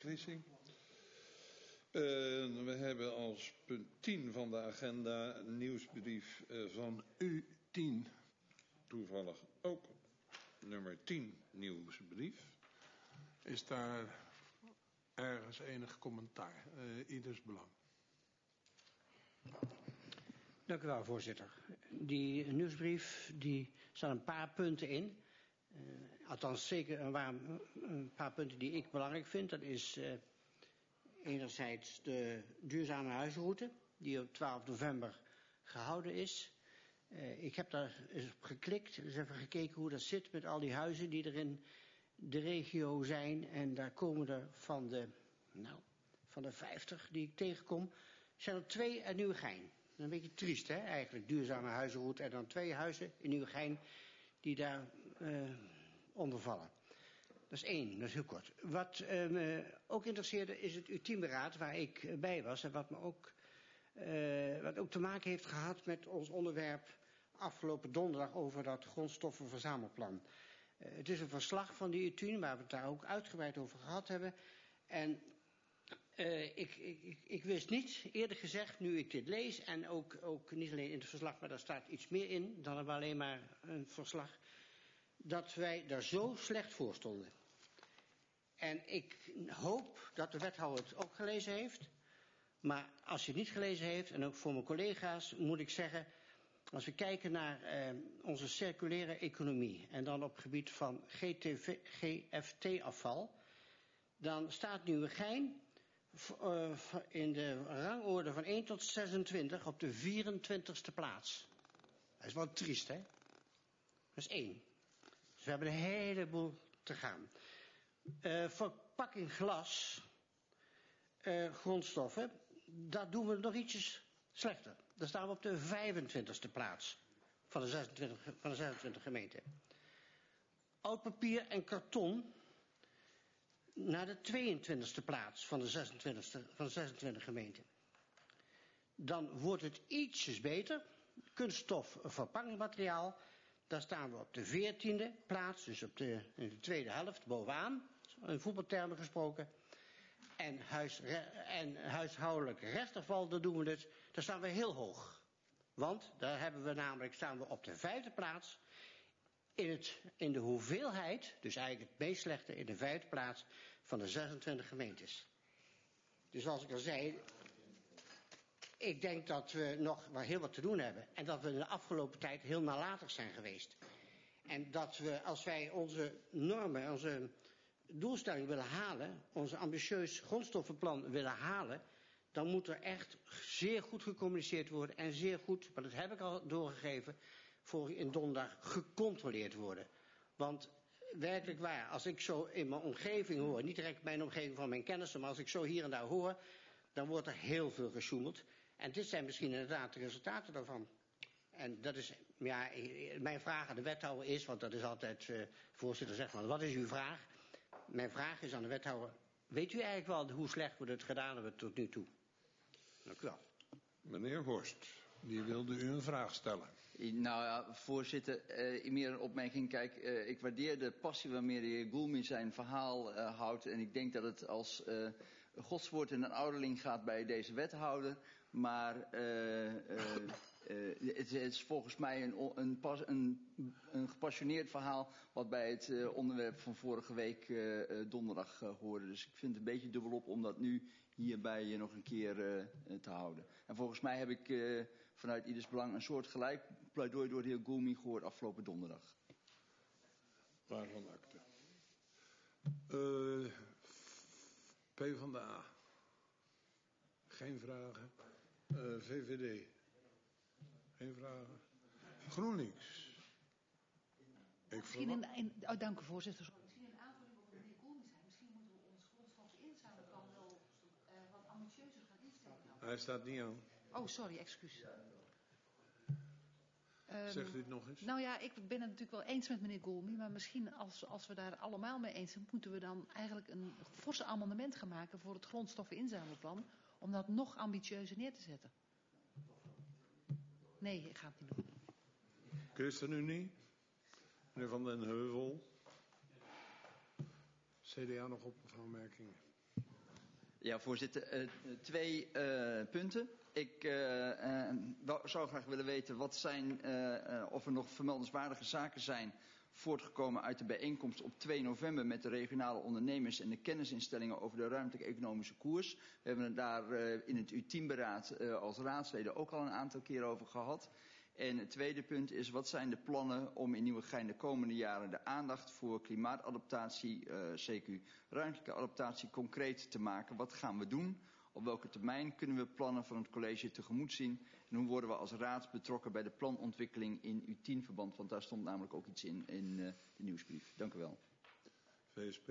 beslissing. We hebben als punt 10 van de agenda nieuwsbrief van U10. Toevallig ook nummer 10 nieuwsbrief. Is daar ergens enig commentaar? Ieders belang. Dank u wel, voorzitter. Die nieuwsbrief, die staan een paar punten in. Althans zeker een paar punten die ik belangrijk vind. Dat is enerzijds de duurzame huizenroute, die op 12 november gehouden is. Ik heb daar eens op geklikt, eens even gekeken hoe dat zit met al die huizen die er in de regio zijn. En daar komen er van de 50 die ik tegenkom, zijn er 2 uit Nieuwegein. Een beetje triest, hè, eigenlijk, duurzame huizenroute en dan 2 huizen in Nieuwegein die daar onder vallen. Dat is 1, dat is heel kort. Wat me ook interesseerde is het U10-beraad waar ik bij was en wat ook te maken heeft gehad met ons onderwerp afgelopen donderdag over dat grondstoffenverzamelplan. Het is een verslag van die U10 waar we het daar ook uitgebreid over gehad hebben. En ik wist niet, eerder gezegd, nu ik dit lees, en ook niet alleen in het verslag, maar daar staat iets meer in dan alleen maar een verslag, dat wij daar zo slecht voor stonden. En ik hoop dat de wethouder het ook gelezen heeft. Maar als hij het niet gelezen heeft, en ook voor mijn collega's, moet ik zeggen, als we kijken naar onze circulaire economie en dan op het gebied van GFT-afval, dan staat Nieuwegein in de rangorde van 1 tot 26 op de 24ste plaats. Dat is wel triest, hè? Dat is 1. Dus we hebben een heleboel te gaan. Verpakking glas, grondstoffen, daar doen we nog ietsjes slechter. Daar staan we op de 25ste plaats van de 26 gemeenten. Oud papier en karton naar de 22ste plaats van de 26 gemeenten. Dan wordt het ietsjes beter. Kunststof verpakkingsmateriaal, daar staan we op de 14e plaats, dus in de tweede helft bovenaan, in voetbaltermen gesproken. En huishoudelijk restafval, daar doen we het, daar staan we heel hoog. Want daar staan we op de 5e plaats in de hoeveelheid, dus eigenlijk het meest slechte, in de 5e plaats van de 26 gemeentes. Dus zoals ik al zei, ik denk dat we nog wel heel wat te doen hebben. En dat we in de afgelopen tijd heel nalatig zijn geweest. En dat we, als wij onze normen, onze doelstelling willen halen, onze ambitieus grondstoffenplan willen halen, dan moet er echt zeer goed gecommuniceerd worden en zeer goed, maar dat heb ik al doorgegeven, in donderdag gecontroleerd worden. Want werkelijk waar, als ik zo in mijn omgeving hoor, niet direct mijn omgeving van mijn kennissen, maar als ik zo hier en daar hoor, dan wordt er heel veel gesjoemeld. En dit zijn misschien inderdaad de resultaten daarvan. En dat is, ja, mijn vraag aan de wethouder is, want dat is altijd, voorzitter zegt maar, wat is uw vraag? Mijn vraag is aan de wethouder, weet u eigenlijk wel hoe slecht we het gedaan hebben tot nu toe? Dank u wel. Meneer Horst, die wilde u een vraag stellen. Nou ja, voorzitter, meer een opmerking. Kijk, ik waardeer de passie waarmee de heer Goulmy zijn verhaal houdt. En ik denk dat het als godswoord in een ouderling gaat bij deze wethouder. Maar het is volgens mij een gepassioneerd verhaal wat bij het onderwerp van vorige week donderdag hoorde. Dus ik vind het een beetje dubbelop om dat nu hierbij nog een keer te houden. En volgens mij heb ik vanuit Ieders Belang een soort gelijk pleidooi door de heer Goulmy gehoord afgelopen donderdag. Waarvan akte. PvdA. Geen vragen. VVD. Geen vragen. GroenLinks. Dank u, voorzitter. Misschien een aanvulling op wat de heer Goulmy zei. Misschien moeten we ons grondstoffeninzamelplan wel wat ambitieuzer gaan instellen. Hij staat niet aan. Oh, sorry, excuus. Zegt u het nog eens? Nou ja, ik ben het natuurlijk wel eens met meneer Goulmy, maar misschien als we daar allemaal mee eens zijn, moeten we dan eigenlijk een forse amendement gaan maken voor het grondstoffeninzamelplan, om dat nog ambitieuzer neer te zetten. Nee, ik ga het niet doen. ChristenUnie. Meneer Van den Heuvel. CDA nog op of aanmerkingen? Ja, voorzitter. 2 punten. Ik zou graag willen weten of er nog vermeldenswaardige zaken zijn voortgekomen uit de bijeenkomst op 2 november met de regionale ondernemers en de kennisinstellingen over de ruimtelijke economische koers. We hebben het daar in het U10-beraad als raadsleden ook al een aantal keer over gehad. En het tweede punt is, wat zijn de plannen om in Nieuwegein de komende jaren de aandacht voor klimaatadaptatie, CQ ruimtelijke adaptatie, concreet te maken? Wat gaan we doen? Op welke termijn kunnen we plannen van het college tegemoet zien? En hoe worden we als raad betrokken bij de planontwikkeling in U10-verband? Want daar stond namelijk ook iets in de nieuwsbrief. Dank u wel. VSP.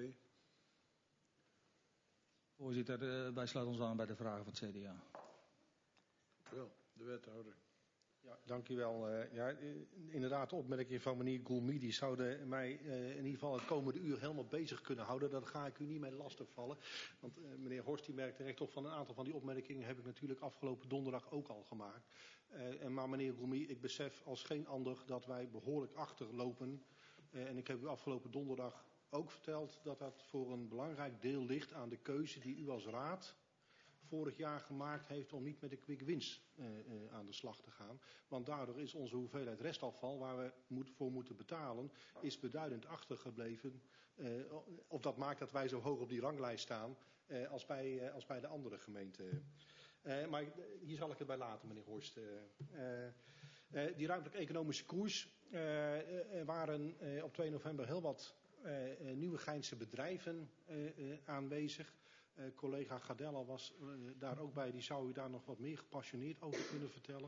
Voorzitter, wij sluiten ons aan bij de vragen van het CDA. Wel, de wethouder. Ja, dank u wel. Inderdaad, de opmerking van meneer Goulmy, die zouden mij in ieder geval het komende uur helemaal bezig kunnen houden. Daar ga ik u niet mee lastigvallen. Want meneer Horst die merkt terecht op, van een aantal van die opmerkingen heb ik natuurlijk afgelopen donderdag ook al gemaakt. Maar meneer Goulmy, ik besef als geen ander dat wij behoorlijk achterlopen. En ik heb u afgelopen donderdag ook verteld dat dat voor een belangrijk deel ligt aan de keuze die u als raad vorig jaar gemaakt heeft om niet met de quick wins aan de slag te gaan. Want daardoor is onze hoeveelheid restafval waar we voor moeten betalen, is beduidend achtergebleven. Of dat maakt dat wij zo hoog op die ranglijst staan als bij de andere gemeenten. Maar hier zal ik het bij laten, meneer Horst. Die ruimtelijke economische koers. Er waren op 2 november heel wat Nieuwegeinse bedrijven aanwezig. Collega Gardella was daar ook bij, die zou u daar nog wat meer gepassioneerd over kunnen vertellen.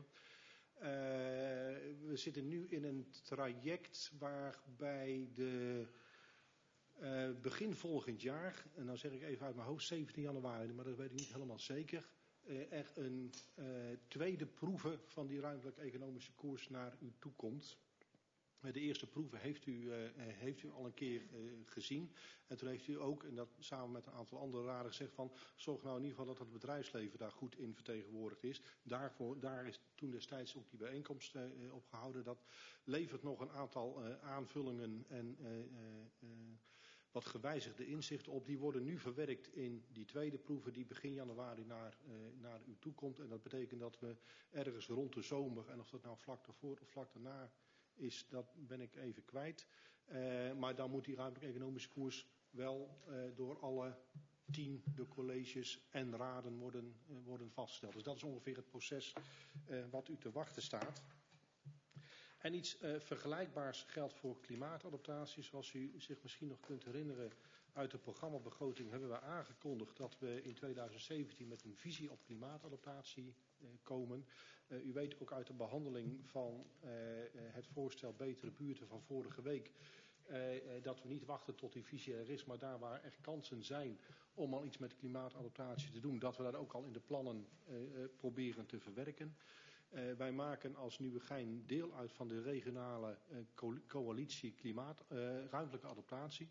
We zitten nu in een traject waarbij begin volgend jaar, en dan zeg ik even uit mijn hoofd 17 januari, maar dat weet ik niet helemaal zeker, er een tweede proeve van die ruimtelijke economische koers naar u toe komt. De eerste proeven heeft u al een keer gezien. En toen heeft u ook, en dat samen met een aantal andere raden, gezegd van zorg nou in ieder geval dat het bedrijfsleven daar goed in vertegenwoordigd is. Daar is toen destijds ook die bijeenkomst op gehouden. Dat levert nog een aantal aanvullingen en wat gewijzigde inzichten op. Die worden nu verwerkt in die tweede proeven die begin januari naar u toe komt. En dat betekent dat we ergens rond de zomer, en of dat nou vlak daarvoor of vlak daarna is, dat ben ik even kwijt. Maar dan moet die ruimtelijke economische koers wel door alle 10 de colleges en raden worden vastgesteld. Dus dat is ongeveer het proces wat u te wachten staat. En iets vergelijkbaars geldt voor klimaatadaptatie. Zoals u zich misschien nog kunt herinneren, uit de programmabegroting hebben we aangekondigd dat we in 2017 met een visie op klimaatadaptatie komen. U weet ook uit de behandeling van het voorstel Betere Buurten van vorige week dat we niet wachten tot die visie er is, maar daar waar er kansen zijn om al iets met klimaatadaptatie te doen, dat we dat ook al in de plannen proberen te verwerken. Wij maken als Nieuwegein deel uit van de regionale coalitie ruimtelijke adaptatie.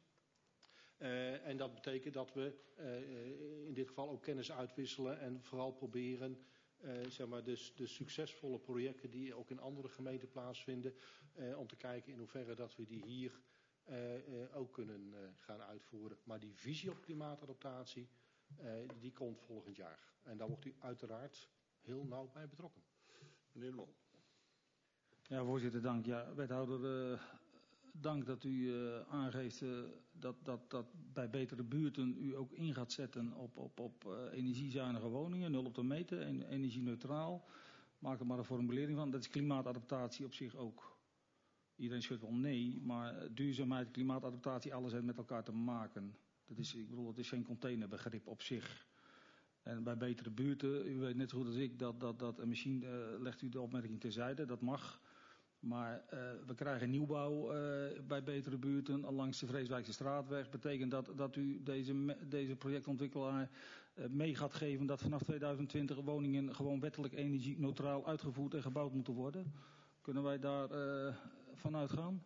En dat betekent dat we in dit geval ook kennis uitwisselen en vooral proberen zeg maar de succesvolle projecten die ook in andere gemeenten plaatsvinden, om te kijken in hoeverre dat we die hier ook kunnen gaan uitvoeren. Maar die visie op klimaatadaptatie, die komt volgend jaar. En daar wordt u uiteraard heel nauw bij betrokken. Meneer Lol. Ja, voorzitter, dank. Ja, wethouder, dank dat u aangeeft dat bij Betere Buurten u ook in gaat zetten op energiezuinige woningen, 0 op de meter, energie-neutraal. Maak er maar een formulering van. Dat is klimaatadaptatie op zich ook. Iedereen schudt wel nee, maar duurzaamheid, klimaatadaptatie, alles heeft met elkaar te maken. Het is geen containerbegrip op zich. En bij Betere Buurten, u weet net zo goed als ik, dat misschien legt u de opmerking terzijde, dat mag. Maar we krijgen nieuwbouw bij Betere Buurten langs de Vreeswijkse straatweg. Betekent dat u deze projectontwikkelaar mee gaat geven dat vanaf 2020 woningen gewoon wettelijk energie-neutraal uitgevoerd en gebouwd moeten worden? Kunnen wij daar vanuit gaan?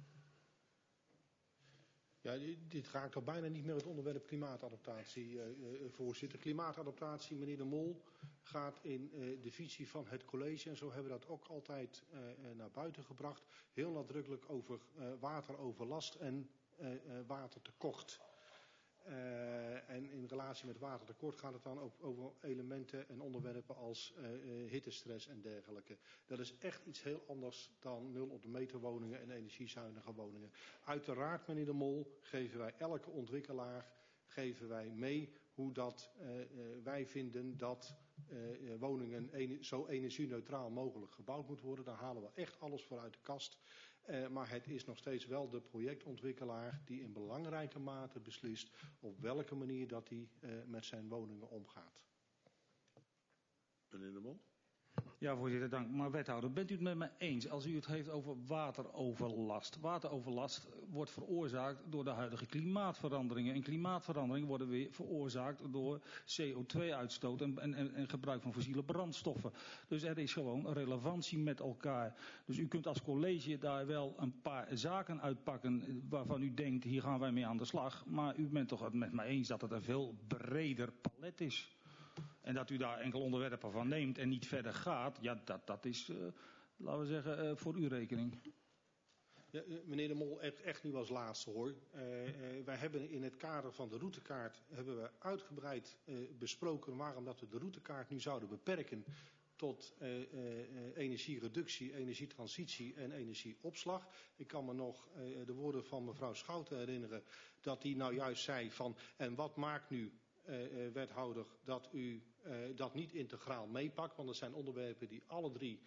Ja, dit raakt al bijna niet meer het onderwerp klimaatadaptatie, voorzitter. Klimaatadaptatie, meneer De Mol, gaat in de visie van het college, en zo hebben we dat ook altijd naar buiten gebracht, heel nadrukkelijk over wateroverlast en watertekort. En in relatie met watertekort gaat het dan ook over elementen en onderwerpen als hittestress en dergelijke. Dat is echt iets heel anders dan 0 op de meter woningen en energiezuinige woningen. Uiteraard, meneer De Mol, geven wij elke ontwikkelaar mee hoe dat wij vinden dat woningen zo energie-neutraal mogelijk gebouwd moeten worden. Daar halen we echt alles voor uit de kast. Maar het is nog steeds wel de projectontwikkelaar die in belangrijke mate beslist op welke manier dat hij met zijn woningen omgaat. Meneer De Mol? Ja, voorzitter, dank. Maar wethouder, bent u het met me eens als u het heeft over wateroverlast? Wateroverlast wordt veroorzaakt door de huidige klimaatveranderingen. En klimaatveranderingen worden weer veroorzaakt door CO2-uitstoot en gebruik van fossiele brandstoffen. Dus er is gewoon een relevantie met elkaar. Dus u kunt als college daar wel een paar zaken uitpakken waarvan u denkt, hier gaan wij mee aan de slag. Maar u bent toch het met mij eens dat het een veel breder palet is? En dat u daar enkel onderwerpen van neemt en niet verder gaat, ja, dat is, laten we zeggen, voor uw rekening. Ja, meneer De Mol, echt nu als laatste hoor. Wij hebben in het kader van de routekaart hebben we uitgebreid besproken waarom dat we de routekaart nu zouden beperken tot energiereductie, energietransitie en energieopslag. Ik kan me nog de woorden van mevrouw Schouten herinneren dat die nou juist zei van en wat maakt nu wethouder dat u dat niet integraal meepakt, want dat zijn onderwerpen die alle drie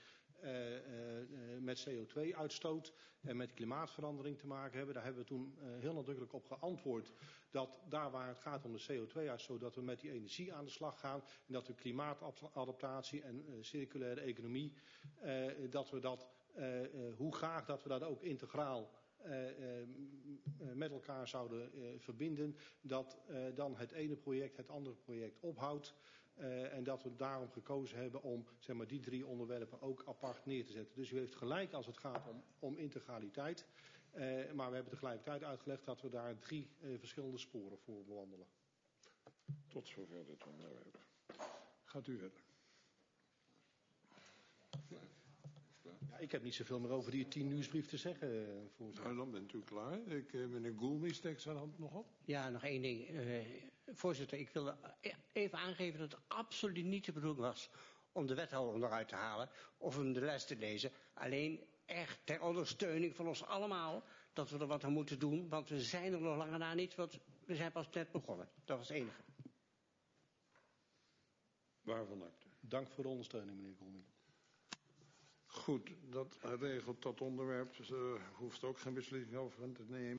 met CO2-uitstoot en met klimaatverandering te maken hebben. Daar hebben we toen heel nadrukkelijk op geantwoord dat daar waar het gaat om de CO2-uitstoot, dat we met die energie aan de slag gaan en dat we klimaatadaptatie en circulaire economie, dat we dat, hoe graag dat we dat ook integraal met elkaar zouden verbinden, dat dan het ene project het andere project ophoudt. En dat we daarom gekozen hebben om zeg maar, die 3 onderwerpen ook apart neer te zetten. Dus u heeft gelijk als het gaat om integraliteit. Maar we hebben tegelijkertijd uitgelegd dat we daar 3 verschillende sporen voor bewandelen. Tot zover dit onderwerp. Gaat u verder. Ja, ik heb niet zoveel meer over die 10 nieuwsbrief te zeggen, voorzitter. Nou, dan bent u klaar. Meneer Goulmy steekt zijn hand nog op. Ja, nog één ding. Voorzitter, ik wilde even aangeven dat het absoluut niet de bedoeling was om de wethouder onderuit te halen of hem de les te lezen. Alleen echt ter ondersteuning van ons allemaal dat we er wat aan moeten doen, want we zijn er nog langer na niet, want we zijn pas net begonnen. Dat was het enige. Waarvan acte? Dank voor de ondersteuning, meneer Goulmy. Goed, dat regelt dat onderwerp. Hoeft ook geen beslissing over te nemen.